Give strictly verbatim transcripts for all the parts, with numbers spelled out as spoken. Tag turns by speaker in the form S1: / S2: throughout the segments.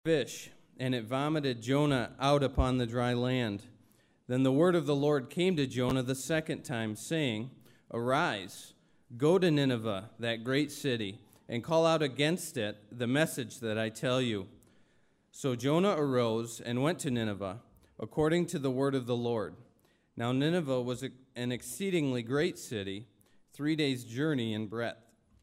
S1: fish, and it vomited Jonah out upon the dry land. Then the word of the Lord came to Jonah the second time, saying, Arise, go to Nineveh, that great city, and call out against it the message that I tell you. So Jonah arose and went to Nineveh, according to the word of the Lord. Now Nineveh was an exceedingly great city, three days' journey in breadth.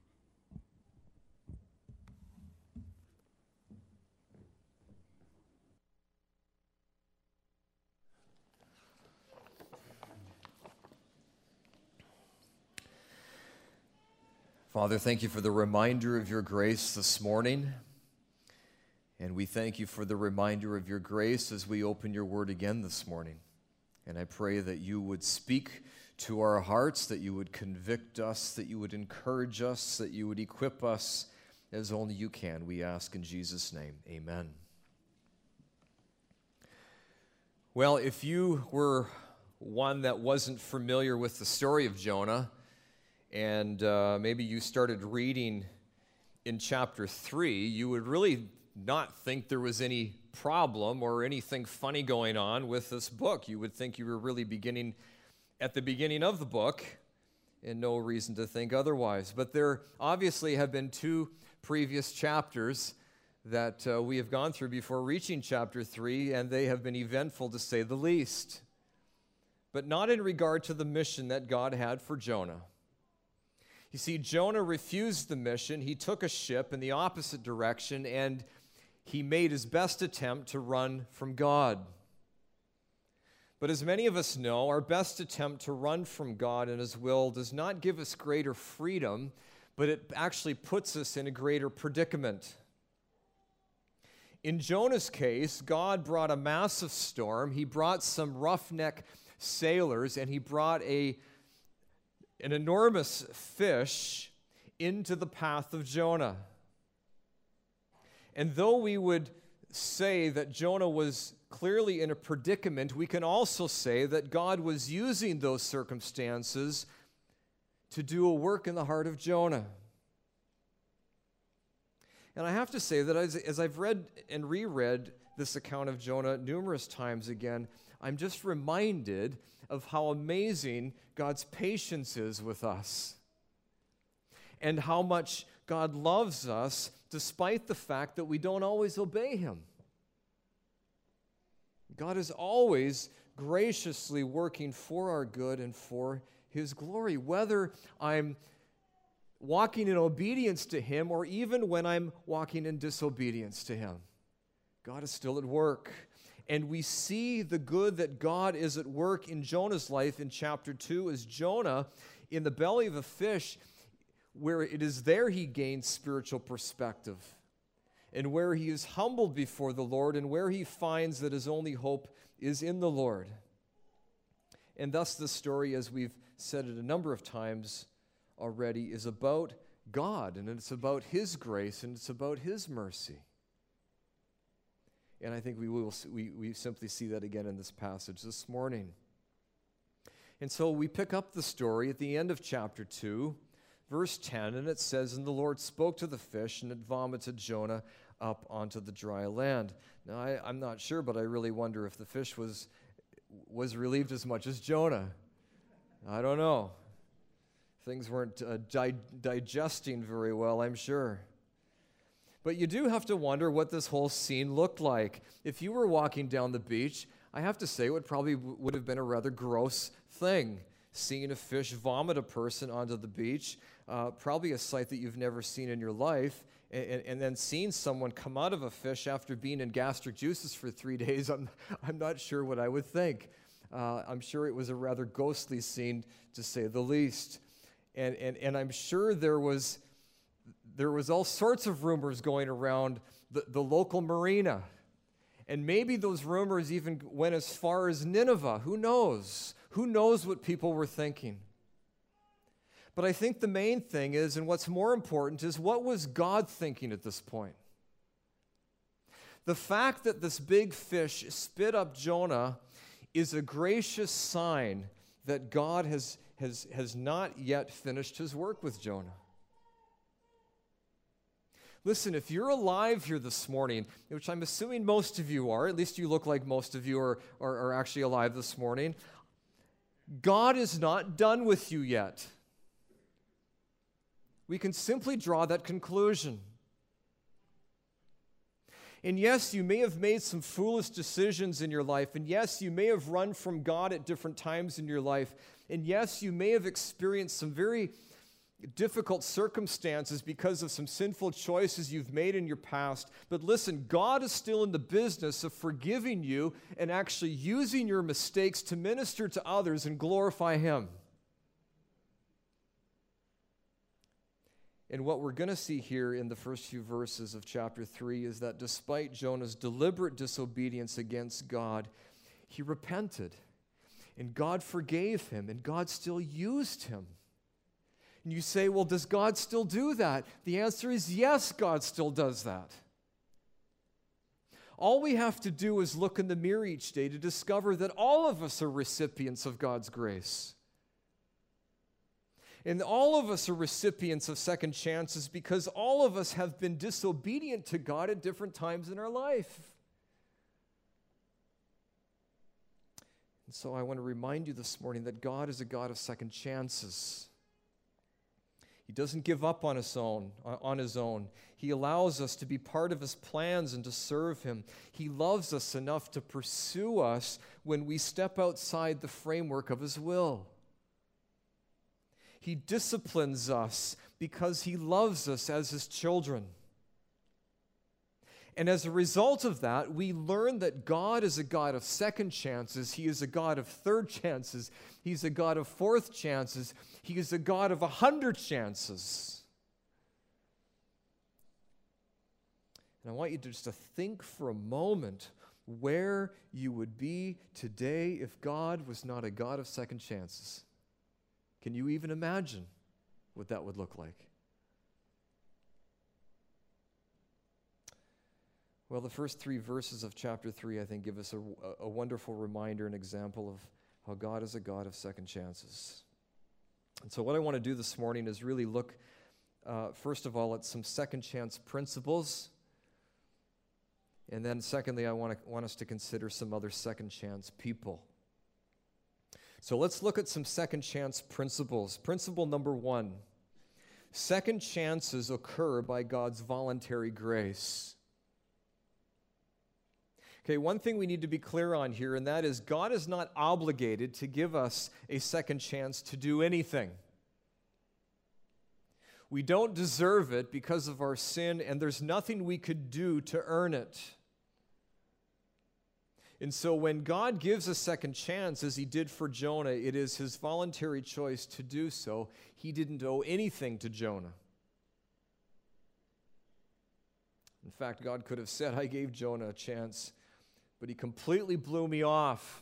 S2: Father, thank you for the reminder of your grace this morning. And we thank you for the reminder of your grace as we open your word again this morning. And I pray that you would speak to our hearts, that you would convict us, that you would encourage us, that you would equip us as only you can. We ask in Jesus' name, amen. Well, if you were one that wasn't familiar with the story of Jonah, and uh, maybe you started reading in chapter three, you would really not think there was any problem or anything funny going on with this book. You would think you were really beginning at the beginning of the book, and no reason to think otherwise. But there obviously have been two previous chapters that uh, we have gone through before reaching chapter three, and they have been eventful to say the least. But not in regard to the mission that God had for Jonah. You see, Jonah refused the mission. He took a ship in the opposite direction, and he made his best attempt to run from God. But as many of us know, our best attempt to run from God and his will does not give us greater freedom, but it actually puts us in a greater predicament. In Jonah's case, God brought a massive storm. He brought some roughneck sailors, and he brought a an enormous fish into the path of Jonah. And though we would say that Jonah was clearly in a predicament, we can also say that God was using those circumstances to do a work in the heart of Jonah. And I have to say that as, as I've read and reread this account of Jonah numerous times again, I'm just reminded of how amazing God's patience is with us and how much God loves us despite the fact that we don't always obey him. God is always graciously working for our good and for his glory, whether I'm walking in obedience to him or even when I'm walking in disobedience to him. God is still at work. And we see the good that God is at work in Jonah's life in chapter two as Jonah, in the belly of a fish, where it is there he gains spiritual perspective, and where he is humbled before the Lord, and where he finds that his only hope is in the Lord. And thus the story, as we've said it a number of times already, is about God, and it's about his grace, and it's about his mercy. And I think we will we, we simply see that again in this passage this morning. And so we pick up the story at the end of chapter two, verse ten, and it says, And the Lord spoke to the fish, and it vomited Jonah up onto the dry land. Now, I, I'm not sure, but I really wonder if the fish was, was relieved as much as Jonah. I don't know. Things weren't uh, di- digesting very well, I'm sure. But you do have to wonder what this whole scene looked like. If you were walking down the beach, I have to say it would probably w- would have been a rather gross thing, seeing a fish vomit a person onto the beach, uh, probably a sight that you've never seen in your life, and, and, and then seeing someone come out of a fish after being in gastric juices for three days, I'm, I'm not sure what I would think. Uh, I'm sure it was a rather ghostly scene, to say the least. And, and, and I'm sure there was... There was all sorts of rumors going around the, the local marina. And maybe those rumors even went as far as Nineveh. Who knows? Who knows what people were thinking? But I think the main thing is, and what's more important, is what was God thinking at this point? The fact that this big fish spit up Jonah is a gracious sign that God has, has, has not yet finished his work with Jonah. Listen, if you're alive here this morning, which I'm assuming most of you are, at least you look like most of you are, are, are actually alive this morning, God is not done with you yet. We can simply draw that conclusion. And yes, you may have made some foolish decisions in your life. And yes, you may have run from God at different times in your life. And yes, you may have experienced some very difficult circumstances because of some sinful choices you've made in your past. But listen, God is still in the business of forgiving you and actually using your mistakes to minister to others and glorify Him. And what we're going to see here in the first few verses of chapter three is that despite Jonah's deliberate disobedience against God, he repented. And God forgave him, and God still used him. And you say, well, does God still do that? The answer is yes, God still does that. All we have to do is look in the mirror each day to discover that all of us are recipients of God's grace. And all of us are recipients of second chances because all of us have been disobedient to God at different times in our life. And so I want to remind you this morning that God is a God of second chances. He doesn't give up on his own, on his own. He allows us to be part of his plans and to serve him. He loves us enough to pursue us when we step outside the framework of his will. He disciplines us because he loves us as his children. And as a result of that, we learn that God is a God of second chances. He is a God of third chances. He's a God of fourth chances. He is a God of a hundred chances. And I want you to just to think for a moment where you would be today if God was not a God of second chances. Can you even imagine what that would look like? Well, the first three verses of chapter three, I think, give us a, a wonderful reminder and example of how God is a God of second chances. And so what I want to do this morning is really look, uh, first of all, at some second chance principles. And then secondly, I want, to, want us to consider some other second chance people. So let's look at some second chance principles. Principle number one, second chances occur by God's voluntary grace. Okay, one thing we need to be clear on here, and that is God is not obligated to give us a second chance to do anything. We don't deserve it because of our sin, and there's nothing we could do to earn it. And so when God gives a second chance, as he did for Jonah, it is his voluntary choice to do so. He didn't owe anything to Jonah. In fact, God could have said, I gave Jonah a chance, but he completely blew me off.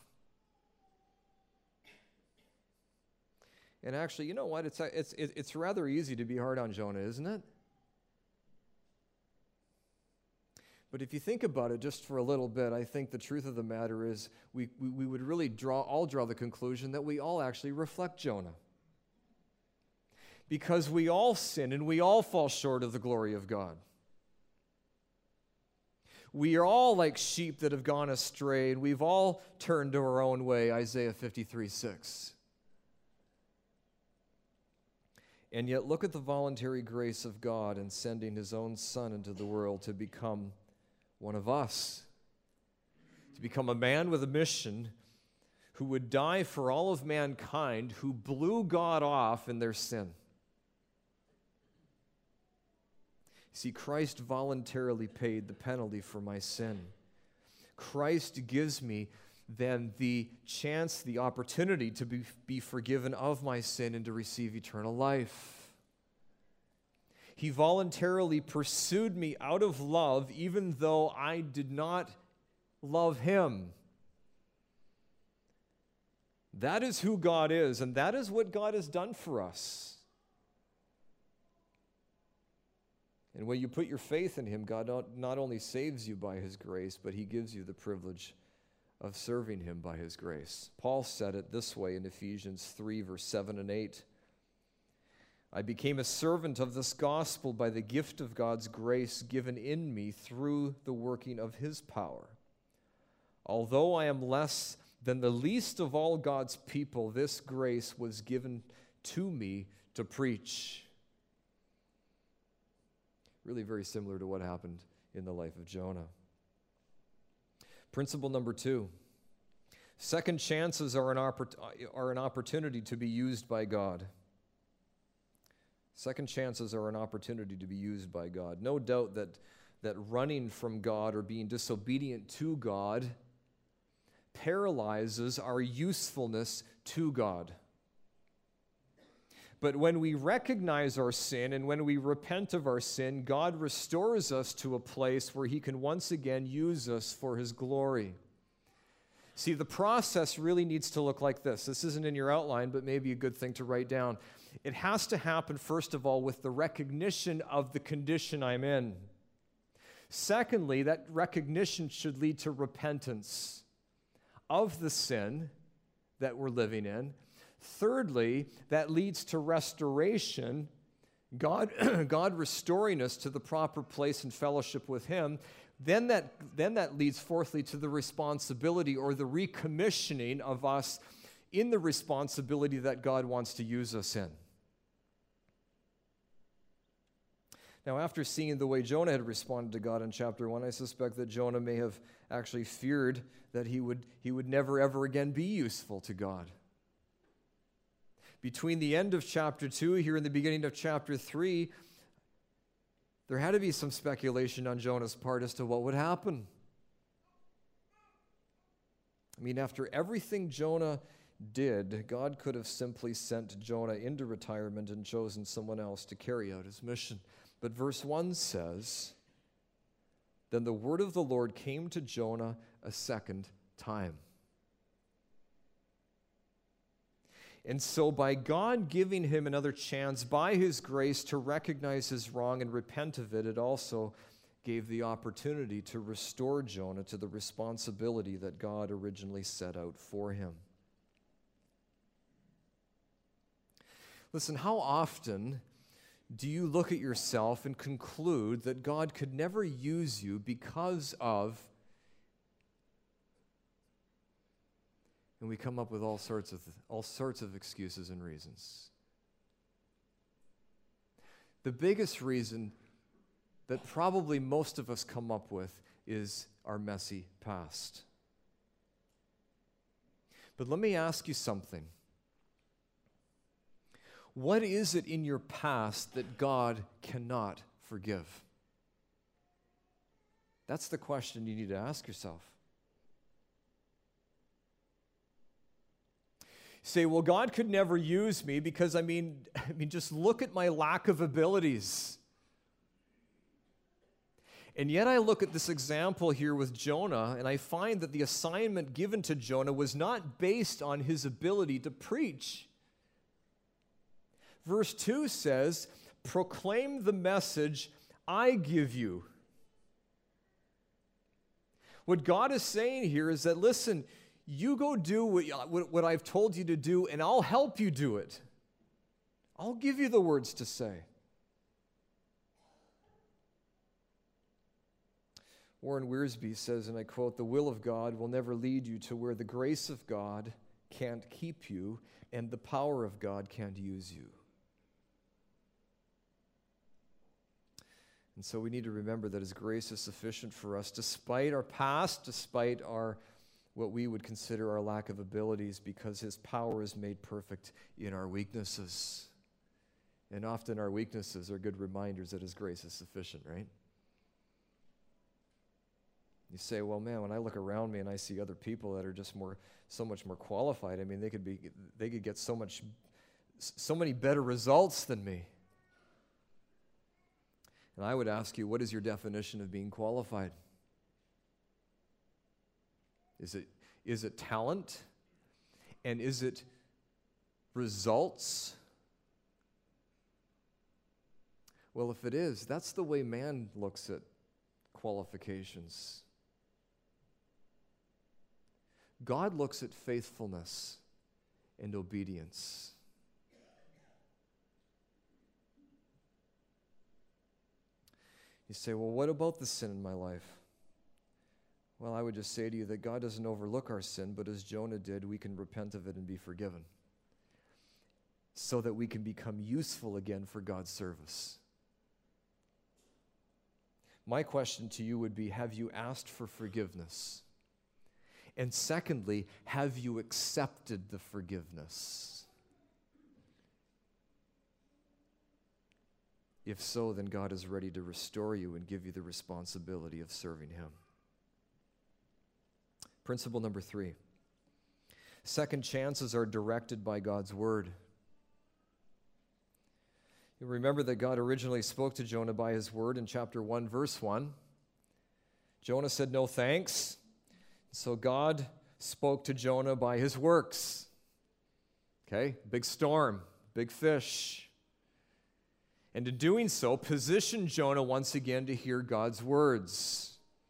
S2: And actually, you know what? It's, it's, it's rather easy to be hard on Jonah, isn't it? But if you think about it just for a little bit, I think the truth of the matter is we, we, we would really draw, all draw the conclusion that we all actually reflect Jonah. Because we all sin and we all fall short of the glory of God. We are all like sheep that have gone astray, and we've all turned to our own way, Isaiah fifty-three six. And yet look at the voluntary grace of God in sending his own Son into the world to become one of us, to become a man with a mission who would die for all of mankind, who blew God off in their sin. See, Christ voluntarily paid the penalty for my sin. Christ gives me then the chance, the opportunity to be, be forgiven of my sin and to receive eternal life. He voluntarily pursued me out of love, even though I did not love him. That is who God is, and that is what God has done for us. And when you put your faith in him, God not only saves you by his grace, but he gives you the privilege of serving him by his grace. Paul said it this way in Ephesians three, verse seven and eight. I became a servant of this gospel by the gift of God's grace given in me through the working of his power. Although I am less than the least of all God's people, this grace was given to me to preach. Really very similar to what happened in the life of Jonah. Principle number two. Second chances are an, oppor- are an opportunity to be used by God. Second chances are an opportunity to be used by God. No doubt that, that running from God or being disobedient to God paralyzes our usefulness to God. But when we recognize our sin and when we repent of our sin, God restores us to a place where he can once again use us for his glory. See, the process really needs to look like this. This isn't in your outline, but maybe a good thing to write down. It has to happen, first of all, with the recognition of the condition I'm in. Secondly, that recognition should lead to repentance of the sin that we're living in. Thirdly, that leads to restoration, God, God restoring us to the proper place in fellowship with him. Then that, then that leads, fourthly, to the responsibility or the recommissioning of us in the responsibility that God wants to use us in. Now, after seeing the way Jonah had responded to God in chapter one, I suspect that Jonah may have actually feared that he would, he would never, ever again be useful to God. Between the end of chapter two, here in the beginning of chapter three, there had to be some speculation on Jonah's part as to what would happen. I mean, after everything Jonah did, God could have simply sent Jonah into retirement and chosen someone else to carry out his mission. But verse one says, "Then the word of the Lord came to Jonah a second time." And so by God giving him another chance, by his grace to recognize his wrong and repent of it, it also gave the opportunity to restore Jonah to the responsibility that God originally set out for him. Listen, how often do you look at yourself and conclude that God could never use you because of, and we come up with all sorts of all sorts of excuses and reasons. The biggest reason that probably most of us come up with is our messy past. But let me ask you something. What is it in your past that God cannot forgive? That's the question you need to ask yourself. Say, well, God could never use me because, I mean, I mean, just look at my lack of abilities. And yet I look at this example here with Jonah, and I find that the assignment given to Jonah was not based on his ability to preach. Verse two says, "Proclaim the message I give you." What God is saying here is that, listen, you go do what, what I've told you to do, and I'll help you do it. I'll give you the words to say. Warren Wiersbe says, and I quote, "The will of God will never lead you to where the grace of God can't keep you and the power of God can't use you." And so we need to remember that his grace is sufficient for us, despite our past, despite our what we would consider our lack of abilities, because his power is made perfect in our weaknesses. And often our weaknesses are good reminders that his grace is sufficient, right? You say, well, man, when I look around me and I see other people that are just more, so much more qualified, I mean, they could be, they could get so much, so many better results than me. And I would ask you, what is your definition of being qualified? Is it, is it talent? And is it results? Well, if it is, that's the way man looks at qualifications. God looks at faithfulness and obedience. You say, well, what about the sin in my life? Well, I would just say to you that God doesn't overlook our sin, but as Jonah did, we can repent of it and be forgiven so that we can become useful again for God's service. My question to you would be, have you asked for forgiveness? And secondly, have you accepted the forgiveness? If so, then God is ready to restore you and give you the responsibility of serving Him. Principle number three. Second chances are directed by God's word. You remember that God originally spoke to Jonah by His word in chapter one, verse one. Jonah said no thanks. So God spoke to Jonah by His works. Okay, big storm, big fish. And in doing so, positioned Jonah once again to hear God's words.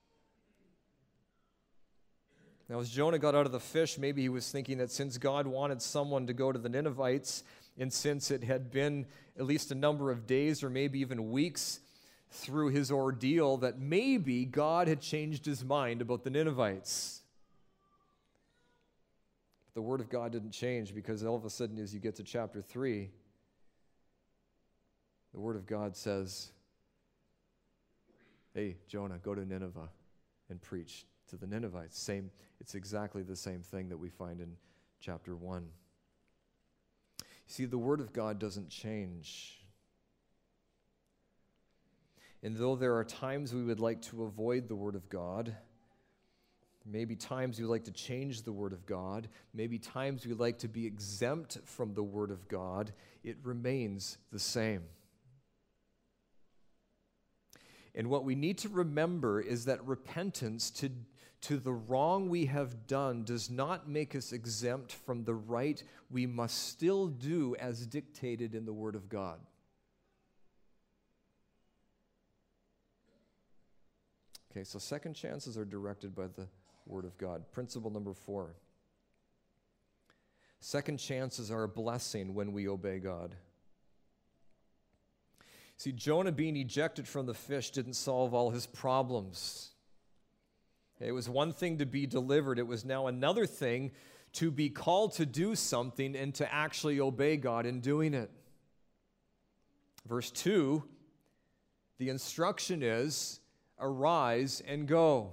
S2: Now, as Jonah got out of the fish, maybe he was thinking that since God wanted someone to go to the Ninevites, and since it had been at least a number of days or maybe even weeks through his ordeal, that maybe God had changed His mind about the Ninevites. But the Word of God didn't change, because all of a sudden, as you get to chapter three, the Word of God says, hey, Jonah, go to Nineveh and preach to the Ninevites. Same, it's exactly the same thing that we find in chapter one. You see, the Word of God doesn't change. And though there are times we would like to avoid the Word of God, maybe times we like to change the Word of God, maybe times we like to be exempt from the Word of God, it remains the same. And what we need to remember is that repentance to, to the wrong we have done does not make us exempt from the right we must still do as dictated in the Word of God. Okay, so second chances are directed by the Word of God. Principle number four. Second chances are a blessing when we obey God. See, Jonah being ejected from the fish didn't solve all his problems. It was one thing to be delivered. It was now another thing to be called to do something and to actually obey God in doing it. Verse two, the instruction is, arise and go.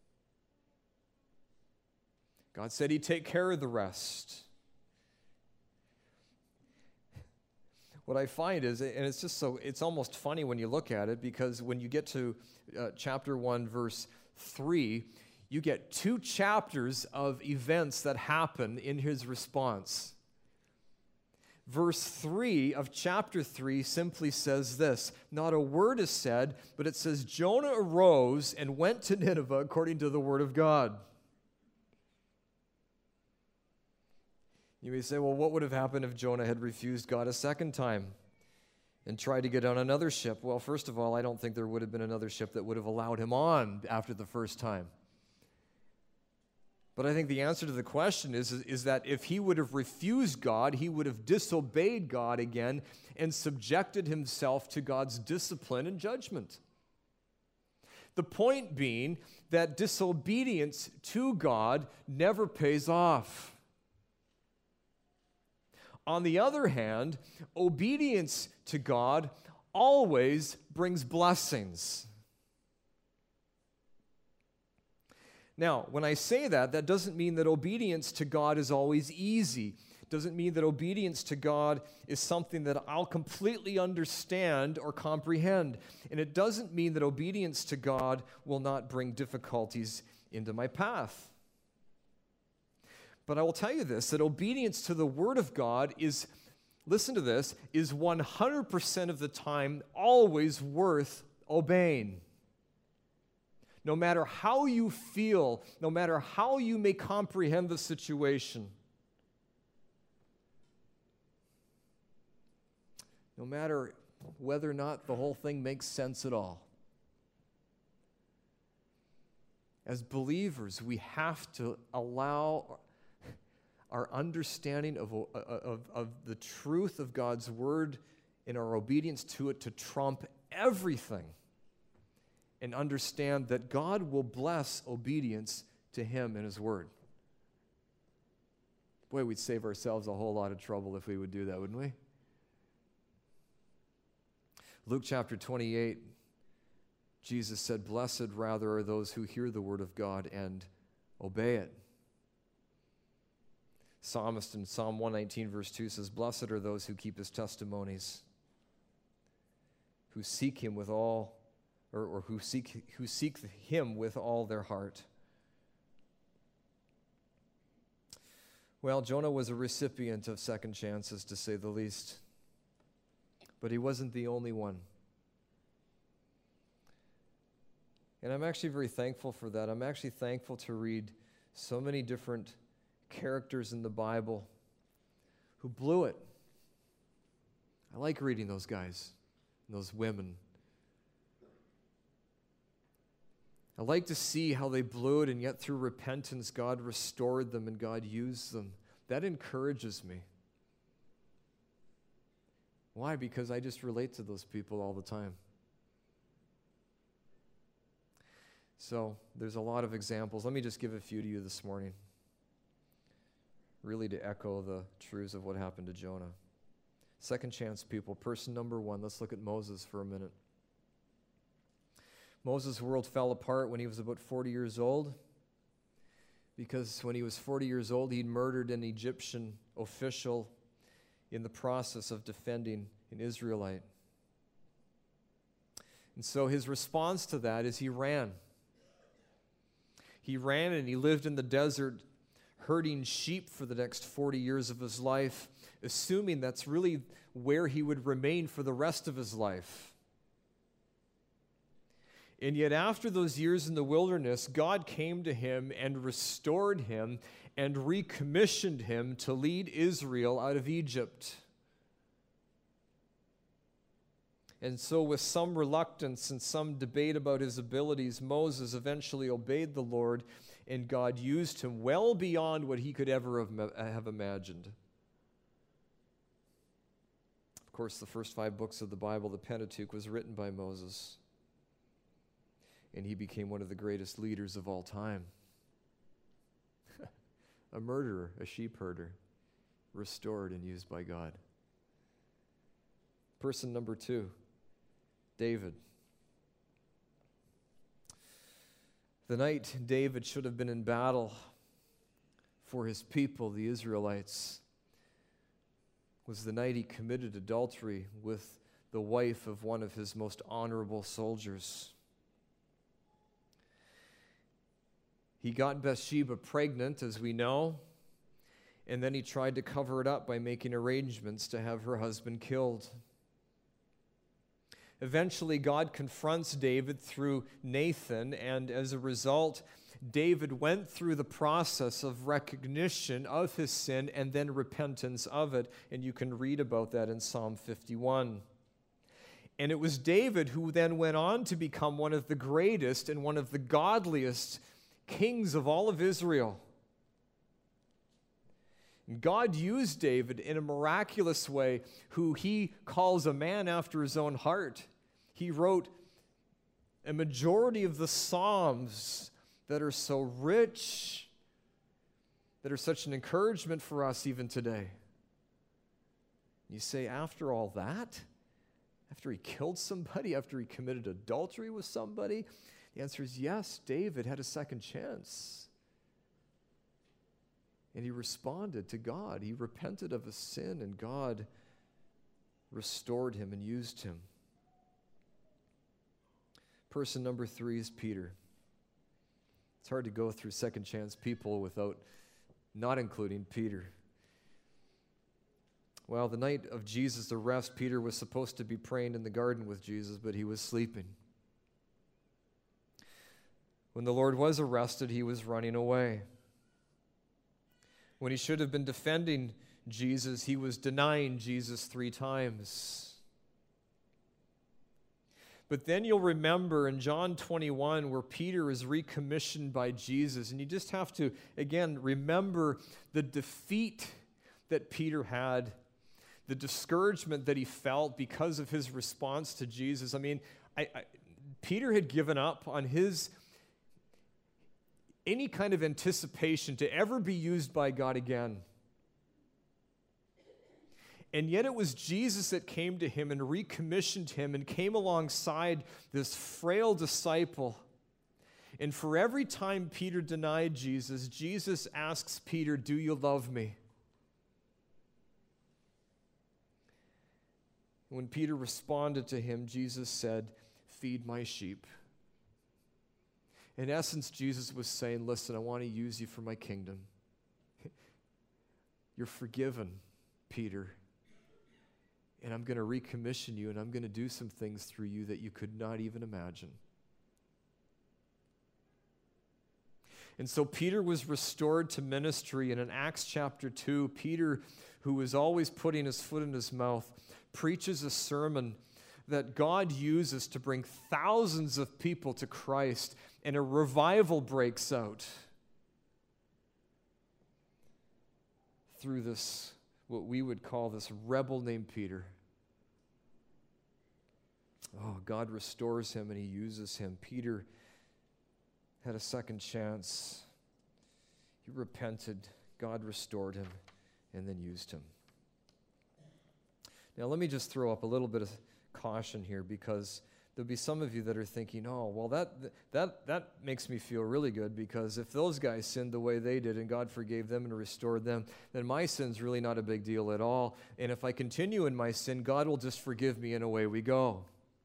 S2: God said He'd take care of the rest. What I find is, and it's just so, it's almost funny when you look at it, because when you get to uh, chapter one, verse three, you get two chapters of events that happen in his response. Verse three of chapter three simply says this, not a word is said, but it says, Jonah arose and went to Nineveh according to the word of God. You may say, well, what would have happened if Jonah had refused God a second time and tried to get on another ship? Well, first of all, I don't think there would have been another ship that would have allowed him on after the first time. But I think the answer to the question is, is that if he would have refused God, he would have disobeyed God again and subjected himself to God's discipline and judgment. The point being that disobedience to God never pays off. On the other hand, obedience to God always brings blessings. Now, when I say that, that doesn't mean that obedience to God is always easy. It doesn't mean that obedience to God is something that I'll completely understand or comprehend. And it doesn't mean that obedience to God will not bring difficulties into my path. But I will tell you this, that obedience to the Word of God is, listen to this, is one hundred percent of the time always worth obeying. No matter how you feel, no matter how you may comprehend the situation, no matter whether or not the whole thing makes sense at all. As believers, we have to allow our understanding of, of, of the truth of God's Word and our obedience to it to trump everything and understand that God will bless obedience to him and his word. Boy, we'd save ourselves a whole lot of trouble if we would do that, wouldn't we? Luke chapter twenty-eight, Jesus said, "Blessed rather are those who hear the word of God and obey it." Psalmist in Psalm one nineteen verse two says, "Blessed are those who keep his testimonies, who seek him with all, or, or who seek who seek him with all their heart." Well, Jonah was a recipient of second chances, to say the least. But he wasn't the only one. And I'm actually very thankful for that. I'm actually thankful to read so many different characters in the Bible who blew it. I like reading those guys and those women. I like to see how they blew it, and yet through repentance, God restored them and God used them. That encourages me. Why? Because I just relate to those people all the time. So there's a lot of examples. Let me just give a few to you this morning, really to echo the truths of what happened to Jonah. Second chance people. Person number one, let's look at Moses for a minute. Moses' world fell apart when he was about forty years old, because when he was forty years old, he'd murdered an Egyptian official in the process of defending an Israelite. And so his response to that is he ran. He ran and he lived in the desert herding sheep for the next forty years of his life, assuming that's really where he would remain for the rest of his life. And yet after those years in the wilderness, God came to him and restored him and recommissioned him to lead Israel out of Egypt. And so with some reluctance and some debate about his abilities, Moses eventually obeyed the Lord, and God used him well beyond what he could ever have imagined. Of course, the first five books of the Bible, the Pentateuch, was written by Moses. And he became one of the greatest leaders of all time. A murderer, a sheep herder, restored and used by God. Person number two, David. The night David should have been in battle for his people, the Israelites, was the night he committed adultery with the wife of one of his most honorable soldiers. He got Bathsheba pregnant, as we know, and then he tried to cover it up by making arrangements to have her husband killed. Eventually, God confronts David through Nathan, and as a result, David went through the process of recognition of his sin and then repentance of it, and you can read about that in Psalm fifty-one. And it was David who then went on to become one of the greatest and one of the godliest kings of all of Israel. And God used David in a miraculous way, who he calls a man after his own heart. He wrote a majority of the Psalms that are so rich, that are such an encouragement for us even today. You say, after all that, after he killed somebody, after he committed adultery with somebody, the answer is yes, David had a second chance. And he responded to God. He repented of his sin, and God restored him and used him. Person number three is Peter. It's hard to go through second chance people without not including Peter. Well, the night of Jesus' arrest, Peter was supposed to be praying in the garden with Jesus, but he was sleeping. When the Lord was arrested, he was running away. When he should have been defending Jesus, he was denying Jesus three times. But then you'll remember in John twenty-one where Peter is recommissioned by Jesus, and you just have to, again, remember the defeat that Peter had, the discouragement that he felt because of his response to Jesus. I mean, I, I Peter had given up on his any kind of anticipation to ever be used by God again. And yet it was Jesus that came to him and recommissioned him and came alongside this frail disciple. And for every time Peter denied Jesus, Jesus asks Peter, "Do you love me?" When Peter responded to him, Jesus said, "Feed my sheep." In essence, Jesus was saying, listen, I want to use you for my kingdom. You're forgiven, Peter. And I'm going to recommission you, and I'm going to do some things through you that you could not even imagine. And so Peter was restored to ministry, and in Acts chapter two, Peter, who was always putting his foot in his mouth, preaches a sermon that God uses to bring thousands of people to Christ, and a revival breaks out through this, what we would call this rebel named Peter. Oh, God restores him and he uses him. Peter had a second chance. He repented. God restored him and then used him. Now, let me just throw up a little bit of caution here, because there'll be some of you that are thinking, oh, well, that that that makes me feel really good, because if those guys sinned the way they did and God forgave them and restored them, then my sin's really not a big deal at all. And if I continue in my sin, God will just forgive me and away we go.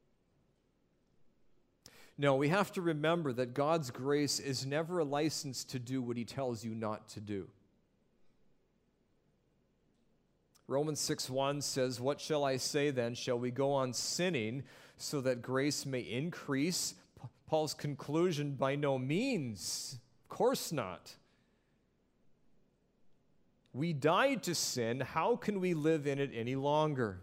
S2: No, we have to remember that God's grace is never a license to do what he tells you not to do. Romans six one says, "What shall I say then? Shall we go on sinning so that grace may increase?" Paul's conclusion, by no means. Of course not. We died to sin. How can we live in it any longer?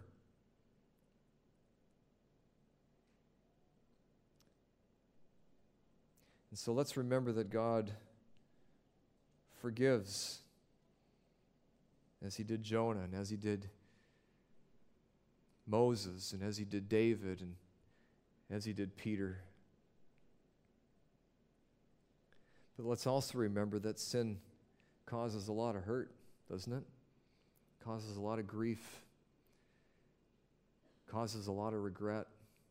S2: And so let's remember that God forgives, as he did Jonah, and as he did Moses, and as he did David, and as he did Peter. But let's also remember that sin causes a lot of hurt, doesn't it? Causes a lot of grief. Causes a lot of regret.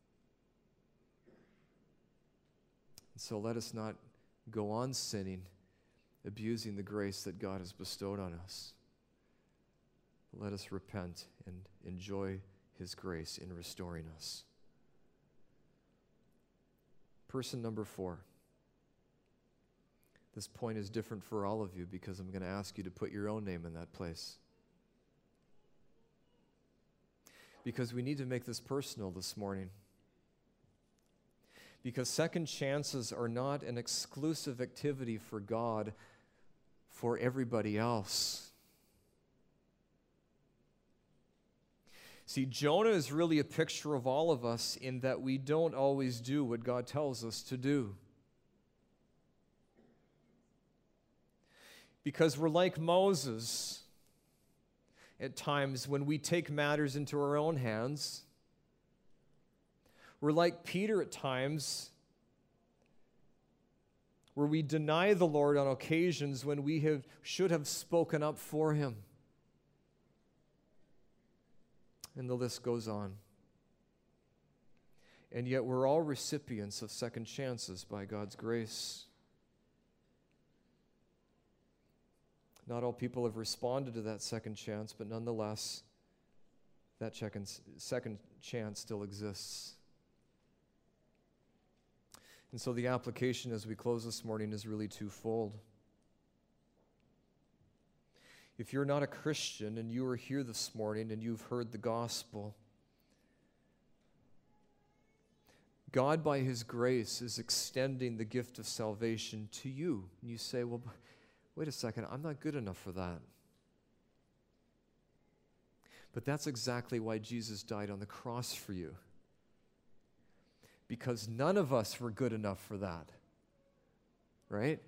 S2: And so let us not go on sinning, abusing the grace that God has bestowed on us. Let us repent and enjoy his grace in restoring us. Person number four. This point is different for all of you, because I'm going to ask you to put your own name in that place. Because we need to make this personal this morning. Because second chances are not an exclusive activity for God for everybody else. See, Jonah is really a picture of all of us in that we don't always do what God tells us to do. Because we're like Moses at times when we take matters into our own hands. We're like Peter at times where we deny the Lord on occasions when we have, should have spoken up for him. And the list goes on. And yet we're all recipients of second chances by God's grace. Not all people have responded to that second chance, but nonetheless, that second chance still exists. And so the application as we close this morning is really twofold. If you're not a Christian and you are here this morning and you've heard the gospel, God, by his grace, is extending the gift of salvation to you. And you say, well, wait a second, I'm not good enough for that. But that's exactly why Jesus died on the cross for you. Because none of us were good enough for that. Right?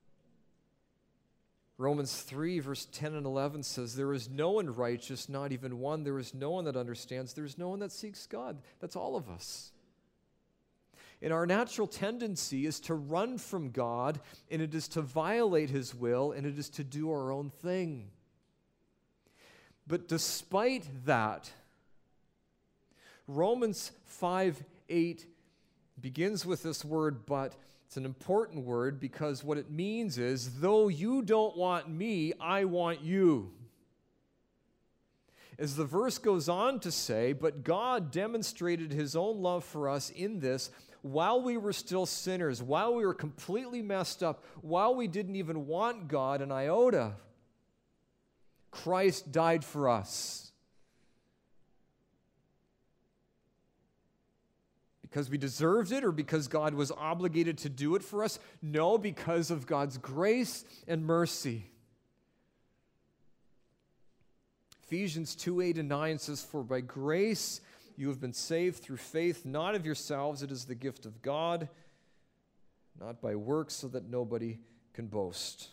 S2: Romans three, verse ten and eleven says, there is no one righteous, not even one. There is no one that understands. There is no one that seeks God. That's all of us. And our natural tendency is to run from God, and it is to violate his will, and it is to do our own thing. But despite that, Romans five eight begins with this word, but. It's an important word because what it means is, though you don't want me, I want you. As the verse goes on to say, but God demonstrated his own love for us in this, while we were still sinners, while we were completely messed up, while we didn't even want God an iota, Christ died for us. Because we deserved it or because God was obligated to do it for us? No, because of God's grace and mercy. Ephesians two eight and nine says, for by grace you have been saved through faith, not of yourselves, it is the gift of God, not by works, so that nobody can boast.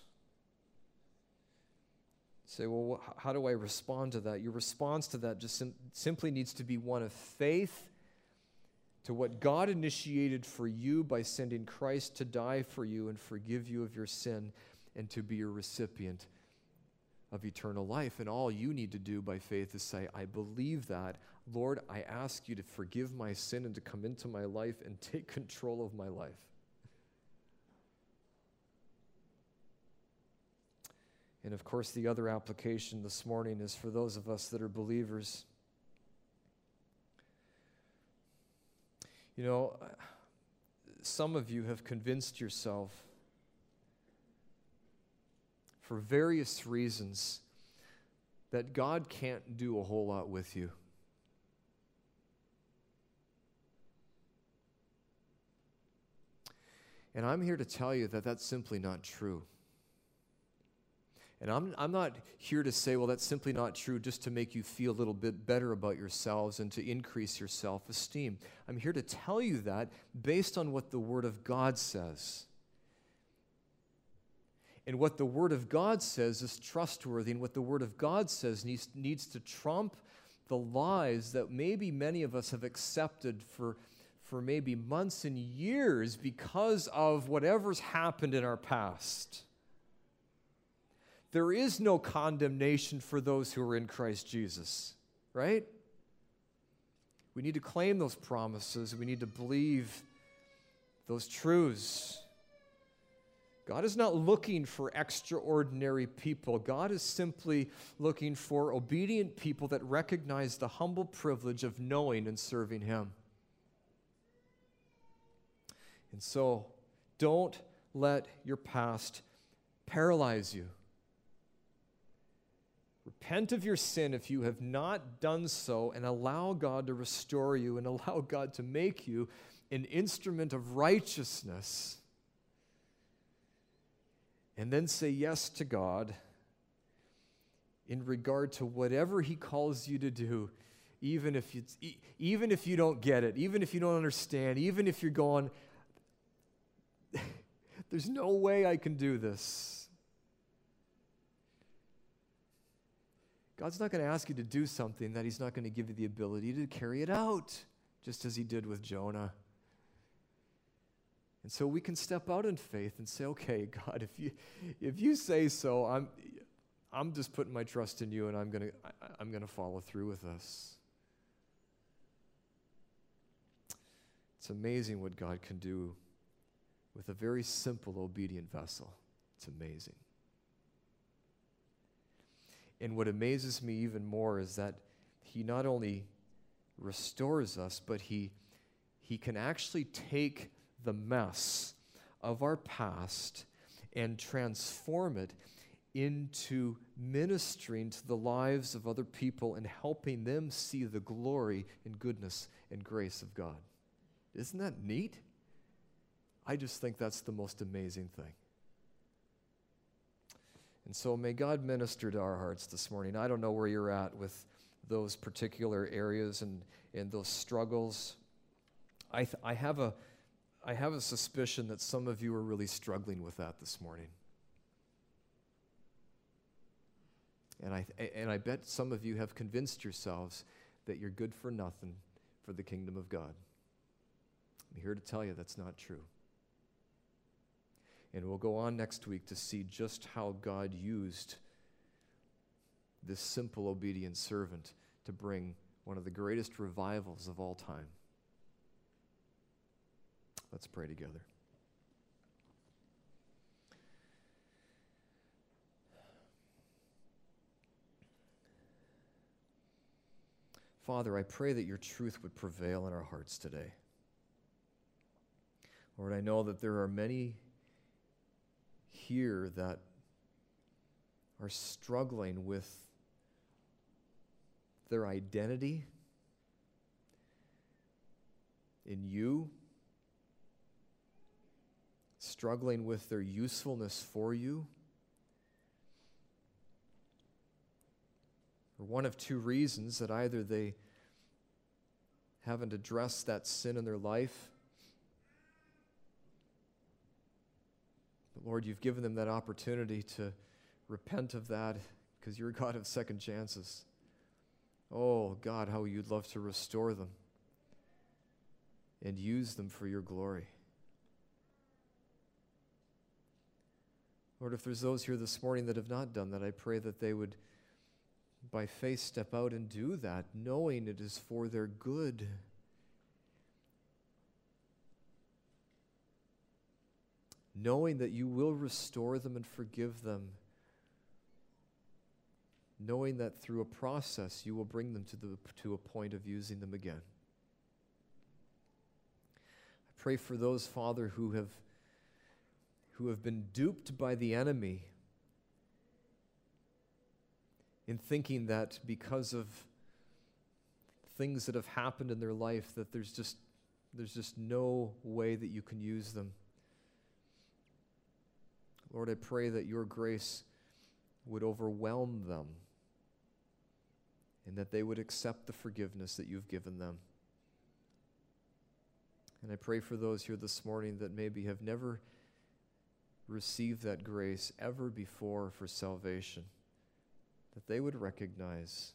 S2: You say, well, how do I respond to that? Your response to that just sim- simply needs to be one of faith to what God initiated for you by sending Christ to die for you and forgive you of your sin and to be a recipient of eternal life. And all you need to do by faith is say, I believe that. Lord, I ask you to forgive my sin and to come into my life and take control of my life. And of course, the other application this morning is for those of us that are believers. You know, some of you have convinced yourself for various reasons that God can't do a whole lot with you. And I'm here to tell you that that's simply not true. And I'm, I'm not here to say, well, that's simply not true just to make you feel a little bit better about yourselves and to increase your self-esteem. I'm here to tell you that based on what the Word of God says. And what the Word of God says is trustworthy, and what the Word of God says needs, needs to trump the lies that maybe many of us have accepted for, for maybe months and years because of whatever's happened in our past. There is no condemnation for those who are in Christ Jesus, right? We need to claim those promises. We need to believe those truths. God is not looking for extraordinary people. God is simply looking for obedient people that recognize the humble privilege of knowing and serving Him. And so, don't let your past paralyze you. Repent of your sin if you have not done so, and allow God to restore you and allow God to make you an instrument of righteousness. And then say yes to God in regard to whatever He calls you to do, even if you, even if you don't get it, even if you don't understand, even if you're going, there's no way I can do this. God's not going to ask you to do something that He's not going to give you the ability to carry it out, just as He did with Jonah. And so we can step out in faith and say, okay, God, if you if you say so, I'm I'm just putting my trust in you, and I'm gonna I, I'm gonna follow through with this. It's amazing what God can do with a very simple, obedient vessel. It's amazing. And what amazes me even more is that He not only restores us, but He He can actually take the mess of our past and transform it into ministering to the lives of other people and helping them see the glory and goodness and grace of God. Isn't that neat? I just think that's the most amazing thing. And so may God minister to our hearts this morning. I don't know where you're at with those particular areas and, and those struggles. I, th- I, have a, I have a suspicion that some of you are really struggling with that this morning. And I, and I bet some of you have convinced yourselves that you're good for nothing for the kingdom of God. I'm here to tell you that's not true. And we'll go on next week to see just how God used this simple, obedient servant to bring one of the greatest revivals of all time. Let's pray together. Father, I pray that your truth would prevail in our hearts today. Lord, I know that there are many here that are struggling with their identity in you, struggling with their usefulness for you, for one of two reasons: that either they haven't addressed that sin in their life, but Lord, you've given them that opportunity to repent of that because you're a God of second chances. Oh, God, how you'd love to restore them and use them for your glory. Lord, if there's those here this morning that have not done that, I pray that they would, by faith, step out and do that, knowing it is for their good. Knowing that you will restore them and forgive them. Knowing that through a process you will bring them to, the, to a point of using them again. I pray for those, Father, who have, who have been duped by the enemy in thinking that because of things that have happened in their life that there's just, there's just no way that you can use them. Lord, I pray that your grace would overwhelm them and that they would accept the forgiveness that you've given them. And I pray for those here this morning that maybe have never received that grace ever before for salvation, that they would recognize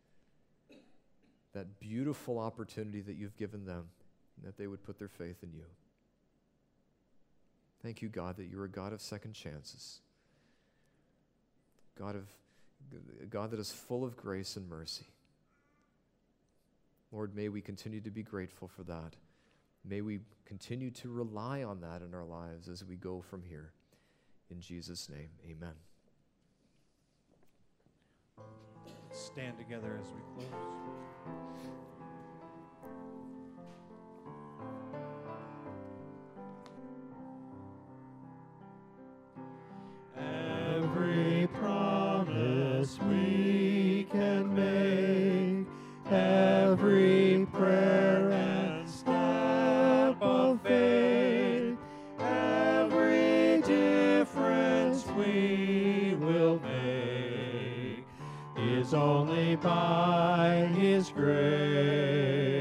S2: that beautiful opportunity that you've given them, and that they would put their faith in you. Thank you, God, that you're a God of second chances, God of a God that is full of grace and mercy. Lord, may we continue to be grateful for that. May we continue to rely on that in our lives as we go from here. In Jesus' name, amen.
S3: Let's stand together as we close.
S4: Every promise we can make, every prayer and step of faith, every difference we will make is only by His grace.